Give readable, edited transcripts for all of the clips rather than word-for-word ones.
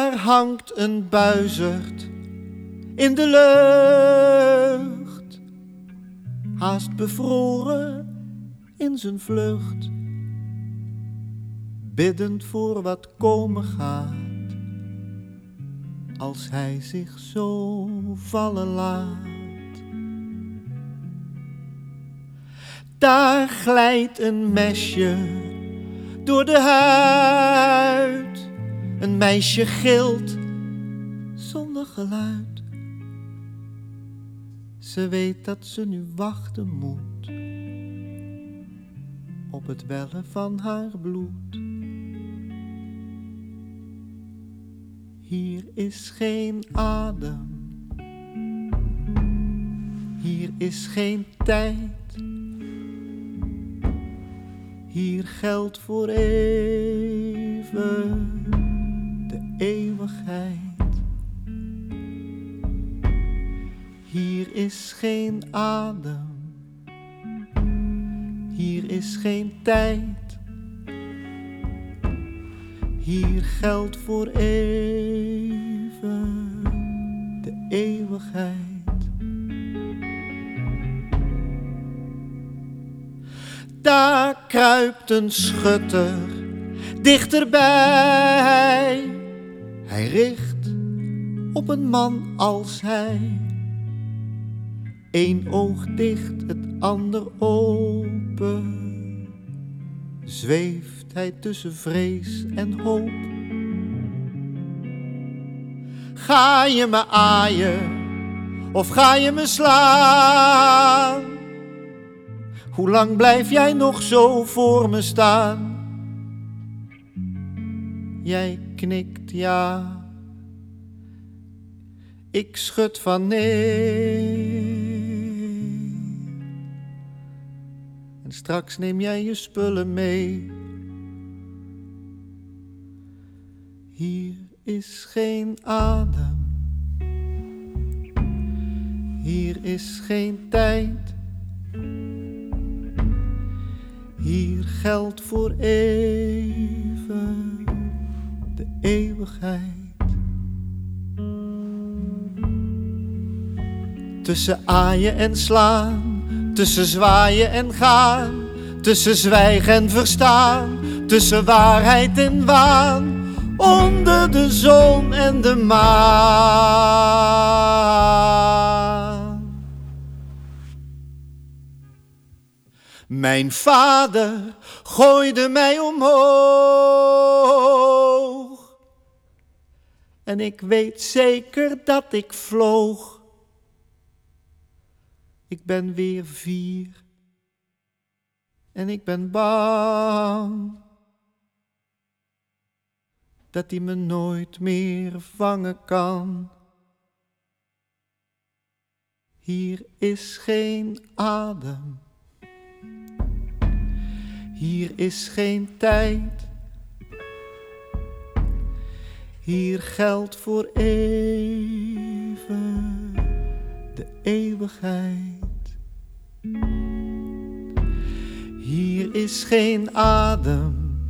Daar hangt een buizerd in de lucht, haast bevroren in zijn vlucht, biddend voor wat komen gaat, als hij zich zo vallen laat. Daar glijdt een mesje door de huid, een meisje gilt zonder geluid. Ze weet dat ze nu wachten moet op het wellen van haar bloed. Hier is geen adem, hier is geen tijd. Hier geldt voor even de eeuwigheid. Hier is geen adem, hier is geen tijd. Hier geldt voor even de eeuwigheid. Daar kruipt een schutter dichterbij. Hij richt op een man als hij. Eén oog dicht, het ander open. Zweeft hij tussen vrees en hoop. Ga je me aaien of ga je me slaan? Hoe lang blijf jij nog zo voor me staan? Jij knikt ja, ik schud van nee. En straks neem jij je spullen mee. Hier is geen adem, hier is geen tijd. Hier geldt voor even de eeuwigheid. Tussen aaien en slaan, tussen zwaaien en gaan, tussen zwijgen en verstaan, tussen waarheid en waan, onder de zon en de maan. Mijn vader gooide mij omhoog en ik weet zeker dat ik vloog. Ik ben weer 4 en ik ben bang dat hij me nooit meer vangen kan. Hier is geen adem, hier is geen tijd. Hier geldt voor even de eeuwigheid. Hier is geen adem,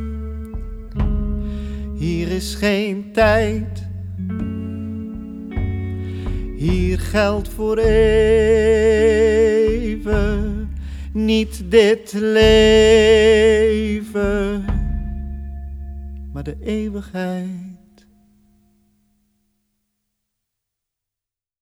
hier is geen tijd. Hier geldt voor even niet dit leven, maar de eeuwigheid.